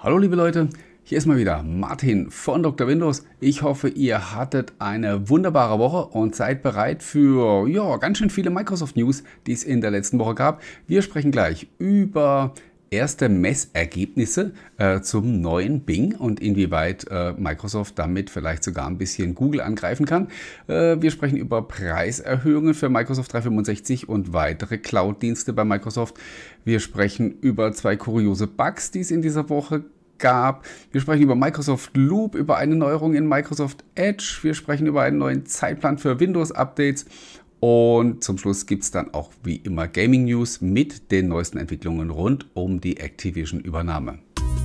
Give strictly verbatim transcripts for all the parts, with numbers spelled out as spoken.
Hallo liebe Leute, hier ist mal wieder Martin von Doktor Windows. Ich hoffe, ihr hattet eine wunderbare Woche und seid bereit für ja, ganz schön viele Microsoft News, die es in der letzten Woche gab. Wir sprechen gleich über erste Messergebnisse äh, zum neuen Bing und inwieweit äh, Microsoft damit vielleicht sogar ein bisschen Google angreifen kann. Äh, wir sprechen über Preiserhöhungen für Microsoft dreihundertfünfundsechzig und weitere Cloud-Dienste bei Microsoft. Wir sprechen über zwei kuriose Bugs, die es in dieser Woche gab. Wir sprechen über Microsoft Loop, über eine Neuerung in Microsoft Edge. Wir sprechen über einen neuen Zeitplan für Windows-Updates. Und zum Schluss gibt es dann auch wie immer Gaming News mit den neuesten Entwicklungen rund um die Activision-Übernahme.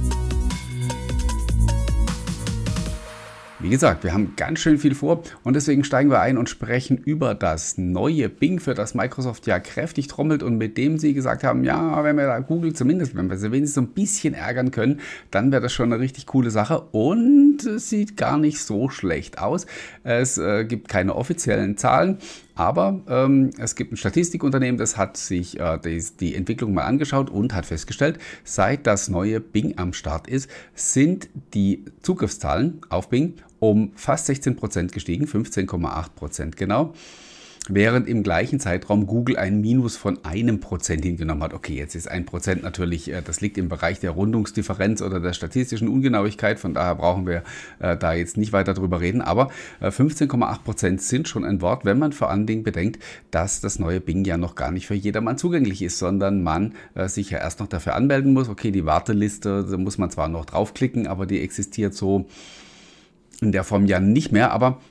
Wie gesagt, wir haben ganz schön viel vor und deswegen steigen wir ein und sprechen über das neue Bing, für das Microsoft ja kräftig trommelt und mit dem sie gesagt haben, ja, wenn wir da Google zumindest, wenn wir sie wenigstens so ein bisschen ärgern können, dann wäre das schon eine richtig coole Sache und es sieht gar nicht so schlecht aus. Es äh, gibt keine offiziellen Zahlen. Aber ähm, es gibt ein Statistikunternehmen, das hat sich äh, die, die Entwicklung mal angeschaut und hat festgestellt, seit das neue Bing am Start ist, sind die Zugriffszahlen auf Bing um fast sechzehn Prozent gestiegen, fünfzehn Komma acht Prozent genau. Während im gleichen Zeitraum Google ein Minus von einem Prozent hingenommen hat. Okay, jetzt ist ein Prozent natürlich, das liegt im Bereich der Rundungsdifferenz oder der statistischen Ungenauigkeit, von daher brauchen wir äh, da jetzt nicht weiter drüber reden, aber äh, fünfzehn Komma acht Prozent sind schon ein Wort, wenn man vor allen Dingen bedenkt, dass das neue Bing ja noch gar nicht für jedermann zugänglich ist, sondern man äh, sich ja erst noch dafür anmelden muss. Okay, die Warteliste, da muss man zwar noch draufklicken, aber die existiert so in der Form ja nicht mehr, aber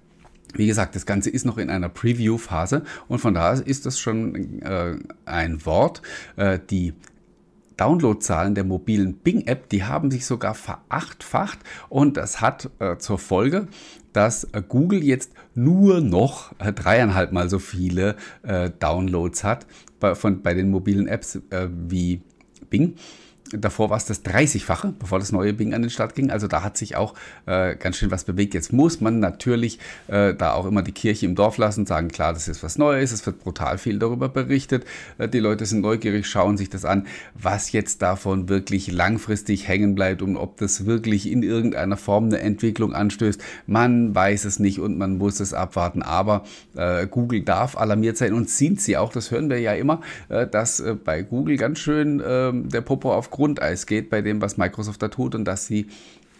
wie gesagt, das Ganze ist noch in einer Preview-Phase und von daher ist das schon äh, ein Wort. Äh, die Downloadzahlen der mobilen Bing-App, die haben sich sogar verachtfacht und das hat äh, zur Folge, dass äh, Google jetzt nur noch äh, dreieinhalb Mal so viele äh, Downloads hat bei, von, bei den mobilen Apps äh, wie Bing. Davor war es das dreißigfache, bevor das neue Bing an den Start ging. Also da hat sich auch äh, ganz schön was bewegt. Jetzt muss man natürlich äh, da auch immer die Kirche im Dorf lassen und sagen, klar, das ist was Neues, es wird brutal viel darüber berichtet. Äh, die Leute sind neugierig, schauen sich das an, was jetzt davon wirklich langfristig hängen bleibt und ob das wirklich in irgendeiner Form eine Entwicklung anstößt. Man weiß es nicht und man muss es abwarten. Aber äh, Google darf alarmiert sein und sind sie auch. Das hören wir ja immer, äh, dass äh, bei Google ganz schön äh, der Popo auf Grundeis geht bei dem, was Microsoft da tut und dass sie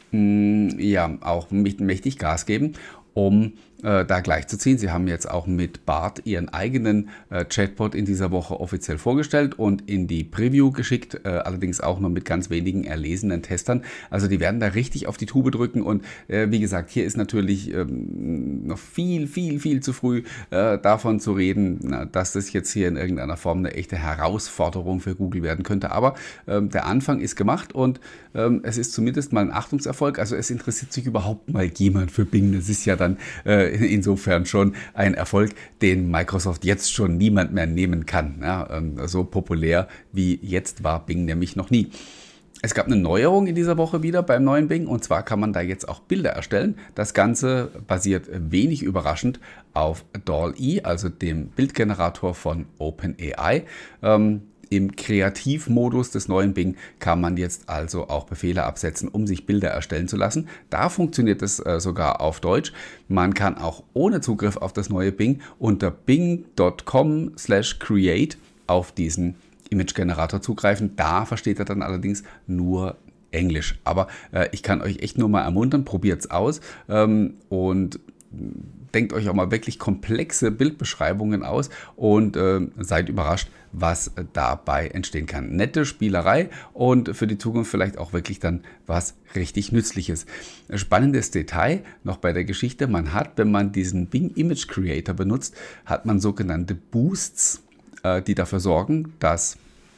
mh, ja auch mächtig Gas geben, um äh, da gleichzuziehen. Sie haben jetzt auch mit Bart ihren eigenen äh, Chatbot in dieser Woche offiziell vorgestellt und in die Preview geschickt, äh, allerdings auch nur mit ganz wenigen erlesenen Testern. Also die werden da richtig auf die Tube drücken und äh, wie gesagt, hier ist natürlich ähm, noch viel, viel, viel zu früh äh, davon zu reden, na, dass das jetzt hier in irgendeiner Form eine echte Herausforderung für Google werden könnte. Aber ähm, der Anfang ist gemacht und ähm, es ist zumindest mal ein Achtungserfolg. Also es interessiert sich überhaupt mal jemand für Bing. Das ist ja dann äh, insofern schon ein Erfolg, den Microsoft jetzt schon niemand mehr nehmen kann. Ja, so populär wie jetzt war Bing nämlich noch nie. Es gab eine Neuerung in dieser Woche wieder beim neuen Bing und zwar kann man da jetzt auch Bilder erstellen. Das Ganze basiert wenig überraschend auf D A L L-E, also dem Bildgenerator von OpenAI. Ähm, Im Kreativmodus des neuen Bing kann man jetzt also auch Befehle absetzen, um sich Bilder erstellen zu lassen. Da funktioniert es äh, sogar auf Deutsch. Man kann auch ohne Zugriff auf das neue Bing unter bing punkt com slash create auf diesen Image-Generator zugreifen. Da versteht er dann allerdings nur Englisch. Aber äh, ich kann euch echt nur mal ermuntern, probiert es aus ähm, und denkt euch auch mal wirklich komplexe Bildbeschreibungen aus und äh, seid überrascht, was äh, dabei entstehen kann. Nette Spielerei und für die Zukunft vielleicht auch wirklich dann was richtig Nützliches. Spannendes Detail noch bei der Geschichte. Man hat, wenn man diesen Bing Image Creator benutzt, hat man sogenannte Boosts, äh, die dafür sorgen, dass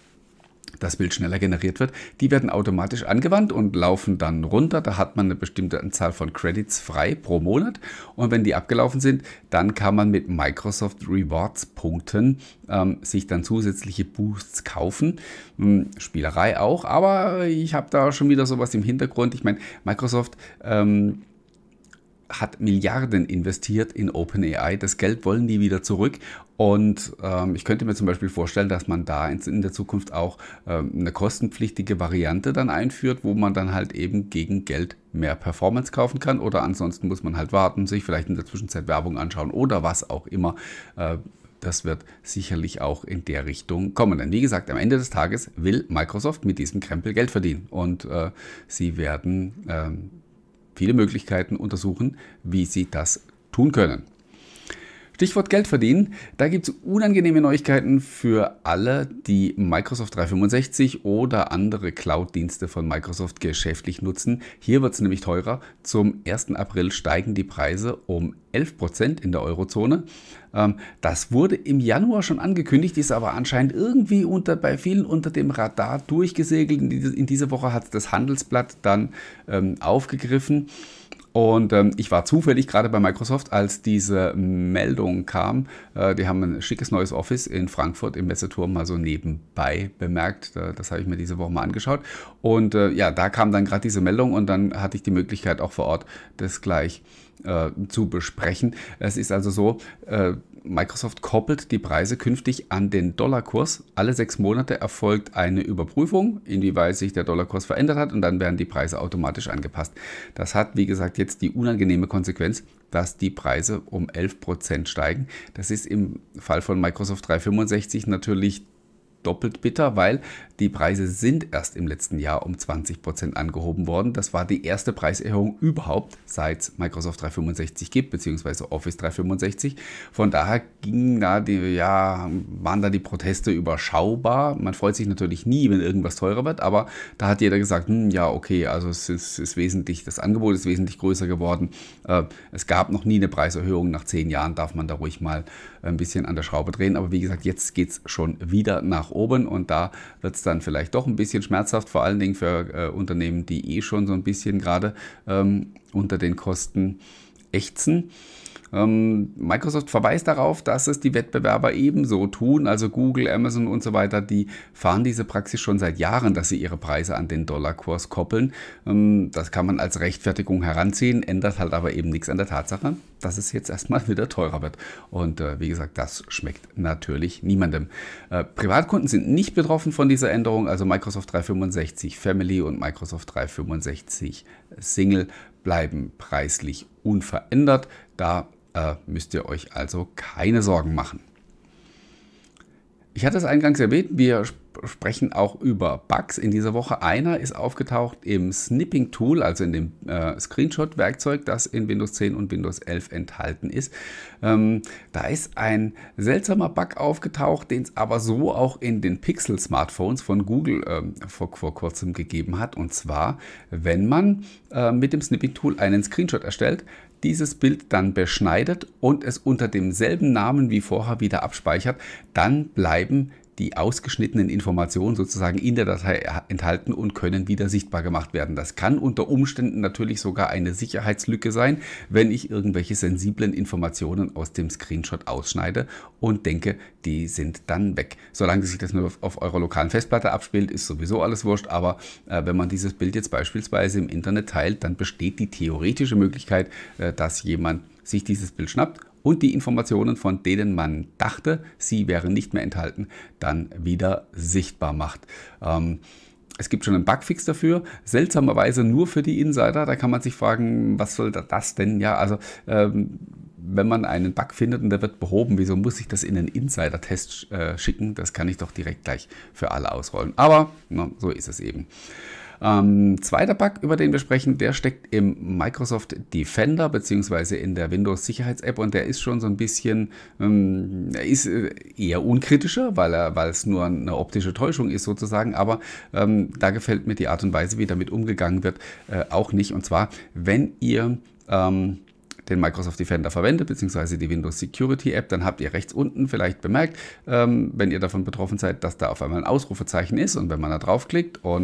das Bild schneller generiert wird. Die werden automatisch angewandt und laufen dann runter. Da hat man eine bestimmte Anzahl von Credits frei pro Monat. Und wenn die abgelaufen sind, dann kann man mit Microsoft Rewards Punkten ähm, sich dann zusätzliche Boosts kaufen. Hm, Spielerei auch, aber ich habe da schon wieder sowas im Hintergrund. Ich meine, Microsoft ähm, hat Milliarden investiert in OpenAI. Das Geld wollen die wieder zurück. Und ähm, ich könnte mir zum Beispiel vorstellen, dass man da in, in der Zukunft auch ähm, eine kostenpflichtige Variante dann einführt, wo man dann halt eben gegen Geld mehr Performance kaufen kann. Oder ansonsten muss man halt warten, sich vielleicht in der Zwischenzeit Werbung anschauen oder was auch immer. Äh, Das wird sicherlich auch in der Richtung kommen. Denn wie gesagt, am Ende des Tages will Microsoft mit diesem Krempel Geld verdienen. Und äh, sie werden äh, viele Möglichkeiten untersuchen, wie sie das tun können. Stichwort Geld verdienen, da gibt es unangenehme Neuigkeiten für alle, die Microsoft dreihundertfünfundsechzig oder andere Cloud-Dienste von Microsoft geschäftlich nutzen. Hier wird es nämlich teurer. Zum ersten April steigen die Preise um elf Prozent in der Eurozone. Ähm, das wurde im Januar schon angekündigt, ist aber anscheinend irgendwie unter, bei vielen unter dem Radar durchgesegelt. In diese, in diese Woche hat das Handelsblatt dann ähm, aufgegriffen. Und ähm, ich war zufällig gerade bei Microsoft, als diese Meldung kam. Äh, die haben ein schickes neues Office in Frankfurt im Messeturm mal so nebenbei bemerkt. Äh, das habe ich mir diese Woche mal angeschaut. Und äh, ja, da kam dann gerade diese Meldung und dann hatte ich die Möglichkeit auch vor Ort das gleich äh, zu besprechen. Es ist also so, äh, Microsoft koppelt die Preise künftig an den Dollarkurs. Alle sechs Monate erfolgt eine Überprüfung, inwieweit sich der Dollarkurs verändert hat und dann werden die Preise automatisch angepasst. Das hat, wie gesagt, jetzt die unangenehme Konsequenz, dass die Preise um elf Prozent steigen. Das ist im Fall von Microsoft dreihundertfünfundsechzig natürlich doppelt bitter, weil die Preise sind erst im letzten Jahr um zwanzig Prozent angehoben worden. Das war die erste Preiserhöhung überhaupt, seit es Microsoft dreihundertfünfundsechzig gibt, beziehungsweise Office dreihundertfünfundsechzig. Von daher gingen da die, ja, waren da die Proteste überschaubar. Man freut sich natürlich nie, wenn irgendwas teurer wird, aber da hat jeder gesagt, hm, ja, okay, also es ist, ist wesentlich, das Angebot ist wesentlich größer geworden. Äh, es gab noch nie eine Preiserhöhung. Nach zehn Jahren darf man da ruhig mal ein bisschen an der Schraube drehen. Aber wie gesagt, jetzt geht es schon wieder nach oben und da wird es dann vielleicht doch ein bisschen schmerzhaft, vor allen Dingen für äh, Unternehmen, die eh schon so ein bisschen gerade ähm, unter den Kosten ächzen. Ähm, Microsoft verweist darauf, dass es die Wettbewerber ebenso tun, also Google, Amazon und so weiter, die fahren diese Praxis schon seit Jahren, dass sie ihre Preise an den Dollarkurs koppeln. Ähm, das kann man als Rechtfertigung heranziehen, ändert halt aber eben nichts an der Tatsache, dass es jetzt erstmal wieder teurer wird. Und äh, wie gesagt, das schmeckt natürlich niemandem. Äh, Privatkunden sind nicht betroffen von dieser Änderung, also Microsoft dreihundertfünfundsechzig Family und Microsoft dreihundertfünfundsechzig Single bleiben preislich unverändert. Da äh, müsst ihr euch also keine Sorgen machen. Ich hatte es eingangs erwähnt, wir sp- sprechen auch über Bugs in dieser Woche. Einer ist aufgetaucht im Snipping-Tool, also in dem äh, Screenshot-Werkzeug, das in Windows zehn und Windows elf enthalten ist. Ähm, da ist ein seltsamer Bug aufgetaucht, den es aber so auch in den Pixel-Smartphones von Google ähm, vor, vor kurzem gegeben hat. Und zwar, wenn man äh, mit dem Snipping-Tool einen Screenshot erstellt, dieses Bild dann beschneidet und es unter demselben Namen wie vorher wieder abspeichert, dann bleiben die ausgeschnittenen Informationen sozusagen in der Datei enthalten und können wieder sichtbar gemacht werden. Das kann unter Umständen natürlich sogar eine Sicherheitslücke sein, wenn ich irgendwelche sensiblen Informationen aus dem Screenshot ausschneide und denke, die sind dann weg. Solange sich das nur auf, auf eurer lokalen Festplatte abspielt, ist sowieso alles wurscht, aber äh, wenn man dieses Bild jetzt beispielsweise im Internet teilt, dann besteht die theoretische Möglichkeit, äh, dass jemand sich dieses Bild schnappt und die Informationen, von denen man dachte, sie wären nicht mehr enthalten, dann wieder sichtbar macht. Ähm, es gibt schon einen Bugfix dafür, seltsamerweise nur für die Insider. Da kann man sich fragen, was soll das denn? Ja, also ähm, wenn man einen Bug findet und der wird behoben, wieso muss ich das in einen Insider-Test äh, schicken? Das kann ich doch direkt gleich für alle ausrollen. Aber na, so ist es eben. Ähm, zweiter Bug, über den wir sprechen, der steckt im Microsoft Defender bzw. in der Windows-Sicherheits-App und der ist schon so ein bisschen, ähm, er ist eher unkritischer, weil er, weil es nur eine optische Täuschung ist sozusagen, aber ähm, da gefällt mir die Art und Weise, wie damit umgegangen wird, äh, auch nicht. Und zwar, wenn ihr ähm, den Microsoft Defender verwendet, beziehungsweise die Windows Security App, dann habt ihr rechts unten vielleicht bemerkt, ähm, wenn ihr davon betroffen seid, dass da auf einmal ein Ausrufezeichen ist und wenn man da draufklickt und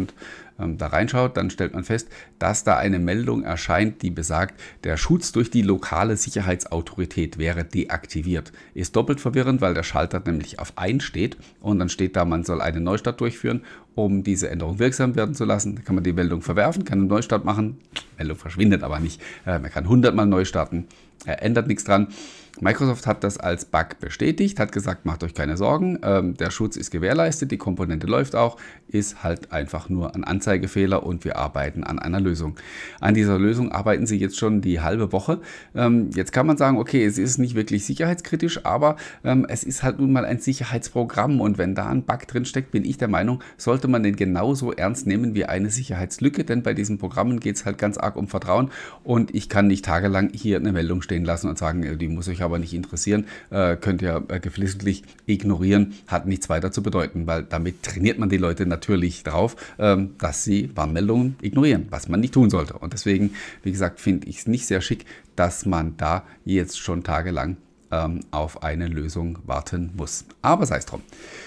ähm, da reinschaut, dann stellt man fest, dass da eine Meldung erscheint, die besagt, der Schutz durch die lokale Sicherheitsautorität wäre deaktiviert. Ist doppelt verwirrend, weil der Schalter nämlich auf eins steht und dann steht da, man soll einen Neustart durchführen, um diese Änderung wirksam werden zu lassen. Da kann man die Meldung verwerfen, kann einen Neustart machen, Meldung verschwindet aber nicht. Äh, man kann hundert Mal neu starten, äh, ändert nichts dran. Microsoft hat das als Bug bestätigt, hat gesagt, macht euch keine Sorgen, ähm, der Schutz ist gewährleistet, die Komponente läuft auch, ist halt einfach nur ein Anzeigefehler und wir arbeiten an einer Lösung. An dieser Lösung arbeiten sie jetzt schon die halbe Woche. Ähm, jetzt kann man sagen, okay, es ist nicht wirklich sicherheitskritisch, aber ähm, es ist halt nun mal ein Sicherheitsprogramm und wenn da ein Bug drin steckt, bin ich der Meinung, sollte man den genauso ernst nehmen wie eine Sicherheitslücke, denn bei diesen Programmen geht es halt ganz arg um Vertrauen und ich kann nicht tagelang hier eine Meldung stehen lassen und sagen, die muss euch aber nicht interessieren, äh, könnt ihr äh, geflissentlich ignorieren, hat nichts weiter zu bedeuten, weil damit trainiert man die Leute natürlich darauf, ähm, dass sie Warnmeldungen ignorieren, was man nicht tun sollte. Und deswegen, wie gesagt, finde ich es nicht sehr schick, dass man da jetzt schon tagelang ähm, auf eine Lösung warten muss. Aber sei es drum.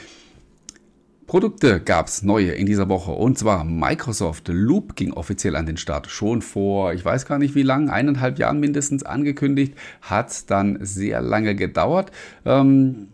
Produkte gab es neue in dieser Woche und zwar Microsoft Loop ging offiziell an den Start. Schon vor, ich weiß gar nicht wie lang, eineinhalb Jahren mindestens angekündigt, hat dann sehr lange gedauert. Ähm,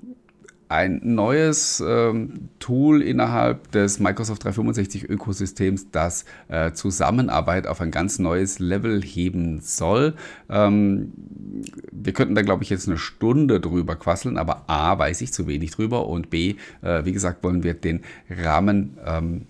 ein neues ähm, Tool innerhalb des Microsoft dreihundertfünfundsechzig Ökosystems, das äh, Zusammenarbeit auf ein ganz neues Level heben soll. Ähm, wir könnten da, glaube ich, jetzt eine Stunde drüber quasseln, aber A, weiß ich zu wenig drüber und B, äh, wie gesagt, wollen wir den Rahmen ähm,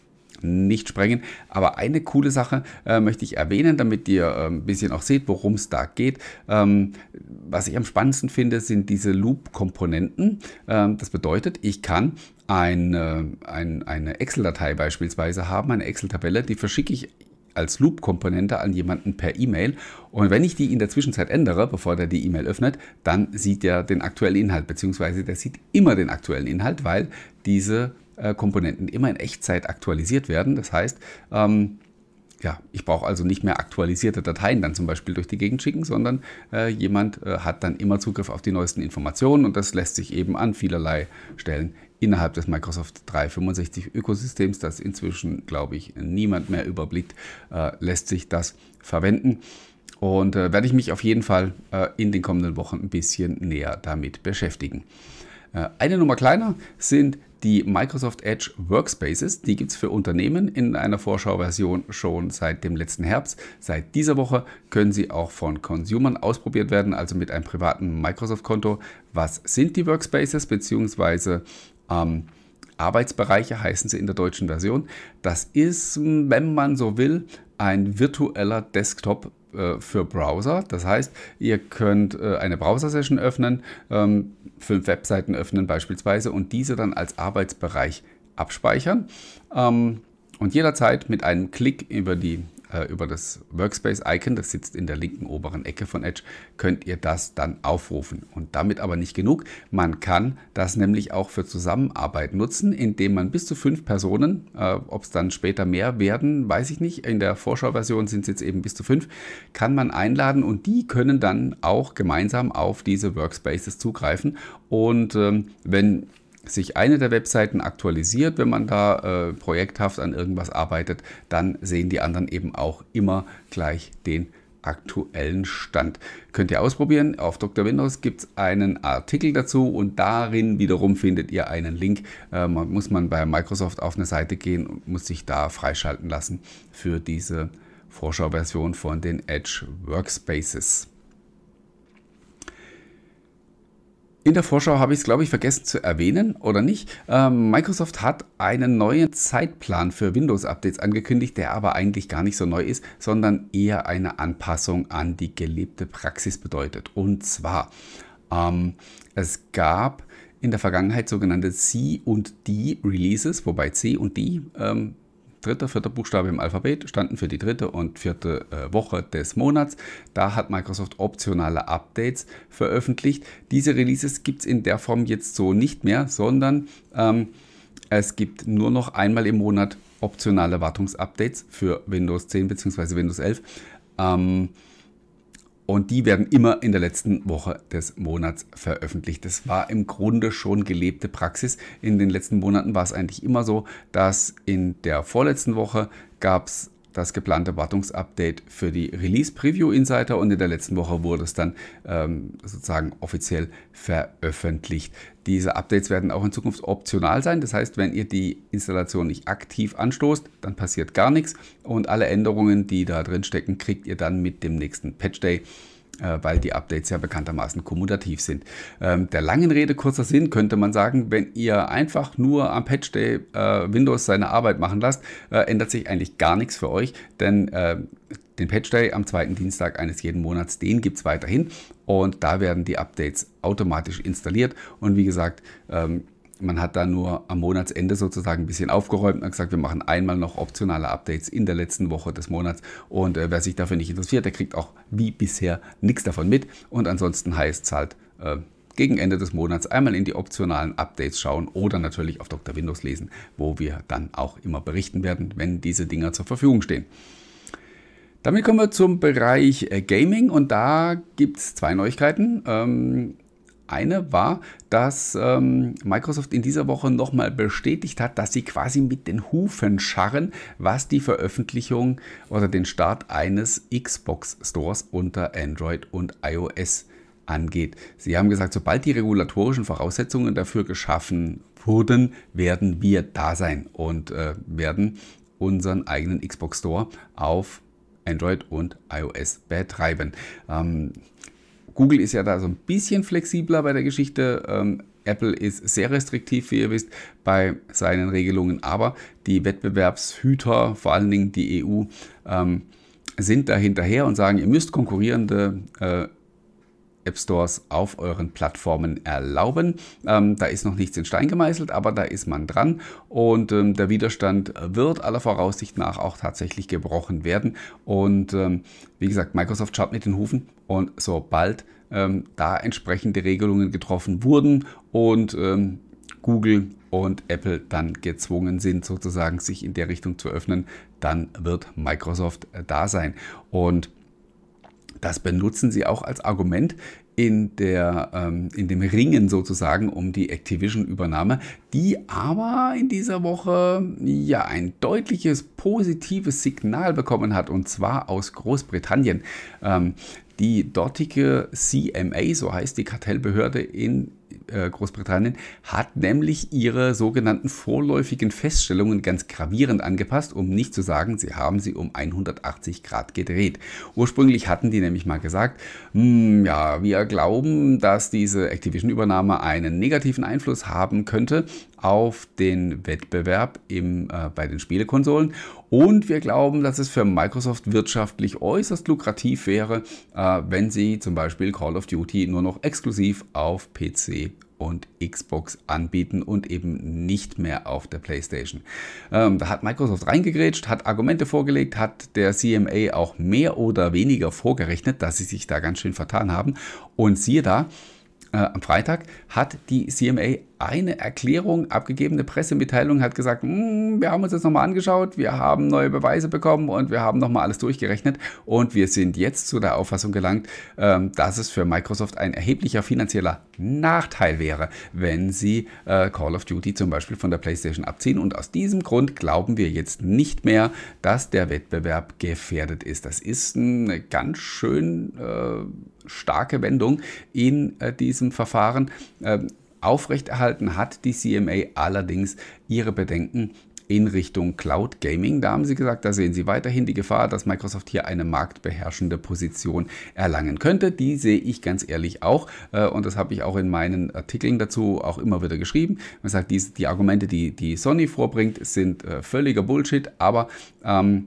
nicht sprengen. Aber eine coole Sache äh, möchte ich erwähnen, damit ihr äh, ein bisschen auch seht, worum es da geht. Ähm, was ich am spannendsten finde, sind diese Loop-Komponenten. Ähm, das bedeutet, ich kann eine, ein, eine Excel-Datei beispielsweise haben, eine Excel-Tabelle, die verschicke ich als Loop-Komponente an jemanden per E-Mail. Und wenn ich die in der Zwischenzeit ändere, bevor der die E-Mail öffnet, dann sieht der den aktuellen Inhalt, beziehungsweise der sieht immer den aktuellen Inhalt, weil diese äh, Komponenten immer in Echtzeit aktualisiert werden. Das heißt, ähm, ja, ich brauche also nicht mehr aktualisierte Dateien dann zum Beispiel durch die Gegend schicken, sondern äh, jemand äh, hat dann immer Zugriff auf die neuesten Informationen und das lässt sich eben an vielerlei Stellen innerhalb des Microsoft dreihundertfünfundsechzig Ökosystems, das inzwischen, glaube ich, niemand mehr überblickt, äh, lässt sich das verwenden. Und äh, werde ich mich auf jeden Fall äh, in den kommenden Wochen ein bisschen näher damit beschäftigen. Äh, eine Nummer kleiner sind die Microsoft Edge Workspaces. Die gibt es für Unternehmen in einer Vorschauversion schon seit dem letzten Herbst. Seit dieser Woche können sie auch von Consumern ausprobiert werden, also mit einem privaten Microsoft-Konto. Was sind die Workspaces bzw. ähm, Arbeitsbereiche heißen sie in der deutschen Version? Das ist, wenn man so will, ein virtueller Desktop äh, für Browser. Das heißt, ihr könnt äh, eine Browser-Session öffnen, ähm, fünf Webseiten öffnen beispielsweise und diese dann als Arbeitsbereich abspeichern ähm, und jederzeit mit einem Klick über die über das Workspace-Icon, das sitzt in der linken oberen Ecke von Edge, könnt ihr das dann aufrufen. Und damit aber nicht genug. Man kann das nämlich auch für Zusammenarbeit nutzen, indem man bis zu fünf Personen, äh, ob es dann später mehr werden, weiß ich nicht, in der Vorschauversion sind es jetzt eben bis zu fünf, kann man einladen und die können dann auch gemeinsam auf diese Workspaces zugreifen. Und ähm, wenn sich eine der Webseiten aktualisiert, wenn man da äh, projekthaft an irgendwas arbeitet, dann sehen die anderen eben auch immer gleich den aktuellen Stand. Könnt ihr ausprobieren. Auf Doktor Windows gibt es einen Artikel dazu und darin wiederum findet ihr einen Link. Äh, man, muss man bei Microsoft auf eine Seite gehen und muss sich da freischalten lassen für diese Vorschauversion von den Edge Workspaces. In der Vorschau habe ich es, glaube ich, vergessen zu erwähnen, oder nicht? Ähm, Microsoft hat einen neuen Zeitplan für Windows-Updates angekündigt, der aber eigentlich gar nicht so neu ist, sondern eher eine Anpassung an die gelebte Praxis bedeutet. Und zwar, ähm, es gab in der Vergangenheit sogenannte C und D Releases, wobei C und D ähm, dritter, vierter Buchstabe im Alphabet standen für die dritte und vierte äh, Woche des Monats. Da hat Microsoft optionale Updates veröffentlicht. Diese Releases gibt es in der Form jetzt so nicht mehr, sondern ähm, es gibt nur noch einmal im Monat optionale Wartungsupdates für Windows zehn bzw. Windows elf. Ähm, Und die werden immer in der letzten Woche des Monats veröffentlicht. Das war im Grunde schon gelebte Praxis. In den letzten Monaten war es eigentlich immer so, dass in der vorletzten Woche gab es das geplante Wartungsupdate für die Release Preview Insider und in der letzten Woche wurde es dann ähm, sozusagen offiziell veröffentlicht. Diese Updates werden auch in Zukunft optional sein. Das heißt, wenn ihr die Installation nicht aktiv anstoßt, dann passiert gar nichts und alle Änderungen, die da drin stecken, kriegt ihr dann mit dem nächsten Patch Day, weil die Updates ja bekanntermaßen kommutativ sind. Ähm, der langen Rede kurzer Sinn könnte man sagen, wenn ihr einfach nur am Patch Day äh, Windows seine Arbeit machen lasst, äh, ändert sich eigentlich gar nichts für euch, denn äh, den Patch Day am zweiten Dienstag eines jeden Monats, den gibt es weiterhin und da werden die Updates automatisch installiert und wie gesagt, ähm, man hat da nur am Monatsende sozusagen ein bisschen aufgeräumt und gesagt, wir machen einmal noch optionale Updates in der letzten Woche des Monats und äh, wer sich dafür nicht interessiert, der kriegt auch wie bisher nichts davon mit und ansonsten heißt es halt äh, gegen Ende des Monats einmal in die optionalen Updates schauen oder natürlich auf Doktor Windows lesen, wo wir dann auch immer berichten werden, wenn diese Dinger zur Verfügung stehen. Damit kommen wir zum Bereich äh, Gaming und da gibt es zwei Neuigkeiten. Ähm, Eine war, dass ähm, Microsoft in dieser Woche nochmal bestätigt hat, dass sie quasi mit den Hufen scharren, was die Veröffentlichung oder den Start eines Xbox Stores unter Android und iOS angeht. Sie haben gesagt, sobald die regulatorischen Voraussetzungen dafür geschaffen wurden, werden wir da sein und äh, werden unseren eigenen Xbox Store auf Android und iOS betreiben. Ähm, Google ist ja da so ein bisschen flexibler bei der Geschichte. Ähm, Apple ist sehr restriktiv, wie ihr wisst, bei seinen Regelungen. Aber die Wettbewerbshüter, vor allen Dingen die E U, ähm, sind da hinterher und sagen, ihr müsst konkurrierende äh, App Stores auf euren Plattformen erlauben. Ähm, da ist noch nichts in Stein gemeißelt, aber da ist man dran und ähm, der Widerstand wird aller Voraussicht nach auch tatsächlich gebrochen werden. Und ähm, wie gesagt, Microsoft schaut mit den Hufen und sobald ähm, da entsprechende Regelungen getroffen wurden und ähm, Google und Apple dann gezwungen sind, sozusagen sich in der Richtung zu öffnen, dann wird Microsoft äh, da sein. Und das benutzen sie auch als Argument in, der, ähm, in dem Ringen sozusagen um die Activision-Übernahme, die aber in dieser Woche ja ein deutliches positives Signal bekommen hat, und zwar aus Großbritannien. Ähm, die dortige C M A, so heißt die Kartellbehörde in Großbritannien, hat nämlich ihre sogenannten vorläufigen Feststellungen ganz gravierend angepasst, um nicht zu sagen, sie haben sie um hundertachtzig Grad gedreht. Ursprünglich hatten die nämlich mal gesagt, hm, ja, wir glauben, dass diese Activision-Übernahme einen negativen Einfluss haben könnte auf den Wettbewerb im, äh, bei den Spielekonsolen und wir glauben, dass es für Microsoft wirtschaftlich äußerst lukrativ wäre, äh, wenn sie zum Beispiel Call of Duty nur noch exklusiv auf P C und Xbox anbieten und eben nicht mehr auf der PlayStation. Ähm, da hat Microsoft reingegrätscht, hat Argumente vorgelegt, hat der C M A auch mehr oder weniger vorgerechnet, dass sie sich da ganz schön vertan haben und siehe da, äh, am Freitag hat die C M A eine Erklärung abgegeben, eine Pressemitteilung, hat gesagt, wir haben uns das nochmal angeschaut, wir haben neue Beweise bekommen und wir haben nochmal alles durchgerechnet und wir sind jetzt zu der Auffassung gelangt, dass es für Microsoft ein erheblicher finanzieller Nachteil wäre, wenn sie Call of Duty zum Beispiel von der PlayStation abziehen und aus diesem Grund glauben wir jetzt nicht mehr, dass der Wettbewerb gefährdet ist. Das ist eine ganz schön äh, starke Wendung in äh, diesem Verfahren. Äh, Aufrechterhalten hat die C M A allerdings ihre Bedenken in Richtung Cloud Gaming. Da haben sie gesagt, da sehen sie weiterhin die Gefahr, dass Microsoft hier eine marktbeherrschende Position erlangen könnte. Die sehe ich ganz ehrlich auch und das habe ich auch in meinen Artikeln dazu auch immer wieder geschrieben. Man sagt, die, die Argumente, die, die Sony vorbringt, sind äh, völliger Bullshit, aber ähm,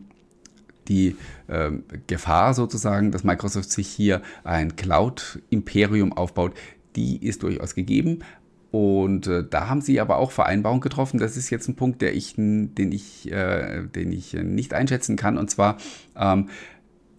die äh, Gefahr sozusagen, dass Microsoft sich hier ein Cloud-Imperium aufbaut, die ist durchaus gegeben. Und äh, da haben sie aber auch Vereinbarungen getroffen. Das ist jetzt ein Punkt, der ich, den, ich, äh, den ich nicht einschätzen kann. Und zwar, ähm,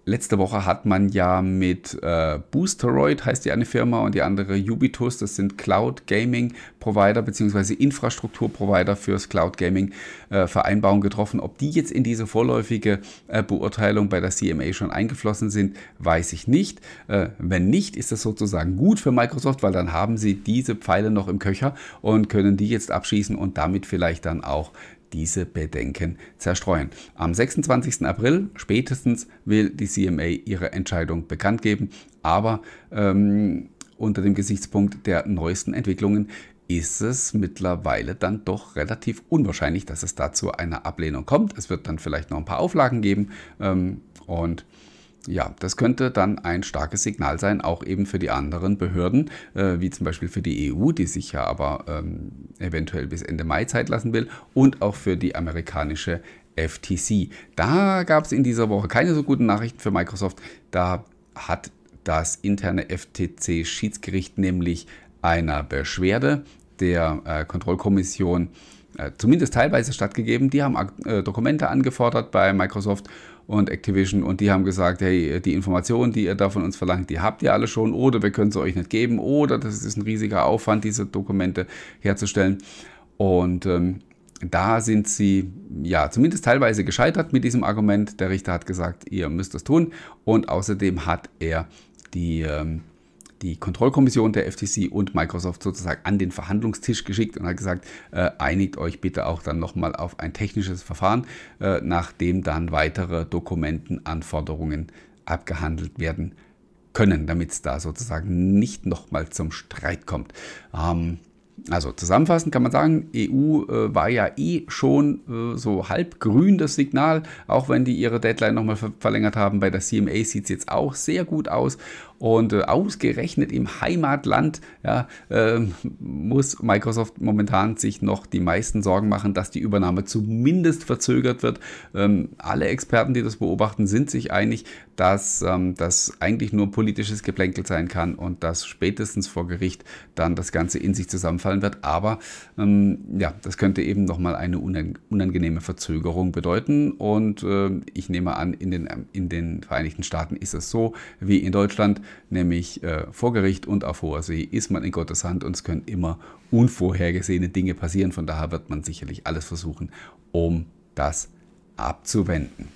Letzte Woche hat man ja mit äh, Boosteroid, heißt die eine Firma, und die andere Ubitus, das sind Cloud Gaming Provider bzw. Infrastrukturprovider fürs Cloud Gaming, äh, Vereinbarungen getroffen. Ob die jetzt in diese vorläufige äh, Beurteilung bei der C M A schon eingeflossen sind, weiß ich nicht. Äh, wenn nicht, ist das sozusagen gut für Microsoft, weil dann haben sie diese Pfeile noch im Köcher und können die jetzt abschießen und damit vielleicht dann auch diese Bedenken zerstreuen. Am sechsundzwanzigsten April spätestens will die C M A ihre Entscheidung bekannt geben, aber ähm, unter dem Gesichtspunkt der neuesten Entwicklungen ist es mittlerweile dann doch relativ unwahrscheinlich, dass es da zu einer Ablehnung kommt. Es wird dann vielleicht noch ein paar Auflagen geben ähm, und ja, das könnte dann ein starkes Signal sein, auch eben für die anderen Behörden, äh, wie zum Beispiel für die E U, die sich ja aber ähm, eventuell bis Ende Mai Zeit lassen will, und auch für die amerikanische F T C. Da gab es in dieser Woche keine so guten Nachrichten für Microsoft. Da hat das interne F T C-Schiedsgericht nämlich einer Beschwerde der äh, Kontrollkommission äh, zumindest teilweise stattgegeben. Die haben äh, Dokumente angefordert bei Microsoft und Activision und die haben gesagt, hey, die Informationen, die ihr da von uns verlangt, die habt ihr alle schon oder wir können sie euch nicht geben oder das ist ein riesiger Aufwand, diese Dokumente herzustellen. Und ähm, da sind sie ja zumindest teilweise gescheitert mit diesem Argument. Der Richter hat gesagt, ihr müsst das tun und außerdem hat er die ähm, die Kontrollkommission der F T C und Microsoft sozusagen an den Verhandlungstisch geschickt und hat gesagt, äh, einigt euch bitte auch dann nochmal auf ein technisches Verfahren, äh, nachdem dann weitere Dokumentenanforderungen abgehandelt werden können, damit es da sozusagen nicht nochmal zum Streit kommt. Ähm, Also zusammenfassend kann man sagen, E U äh, war ja eh schon äh, so halb grün das Signal, auch wenn die ihre Deadline nochmal ver verlängert haben. Bei der C M A sieht es jetzt auch sehr gut aus und äh, ausgerechnet im Heimatland ja, äh, muss Microsoft momentan sich noch die meisten Sorgen machen, dass die Übernahme zumindest verzögert wird. Ähm, alle Experten, die das beobachten, sind sich einig, dass ähm, das eigentlich nur politisches Geplänkel sein kann und dass spätestens vor Gericht dann das Ganze in sich zusammenfallen wird. Aber ähm, ja, das könnte eben nochmal eine unangenehme Verzögerung bedeuten. Und äh, ich nehme an, in den, in den Vereinigten Staaten ist es so wie in Deutschland, nämlich äh, vor Gericht und auf hoher See ist man in Gottes Hand und es können immer unvorhergesehene Dinge passieren. Von daher wird man sicherlich alles versuchen, um das abzuwenden.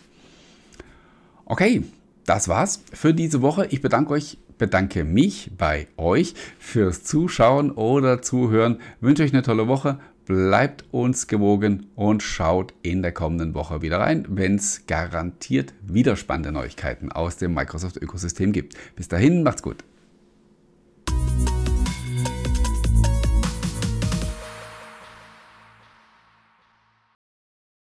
Okay, das war's für diese Woche. Ich bedanke euch, bedanke mich bei euch fürs Zuschauen oder Zuhören. Wünsche euch eine tolle Woche. Bleibt uns gewogen und schaut in der kommenden Woche wieder rein, wenn es garantiert wieder spannende Neuigkeiten aus dem Microsoft-Ökosystem gibt. Bis dahin, macht's gut.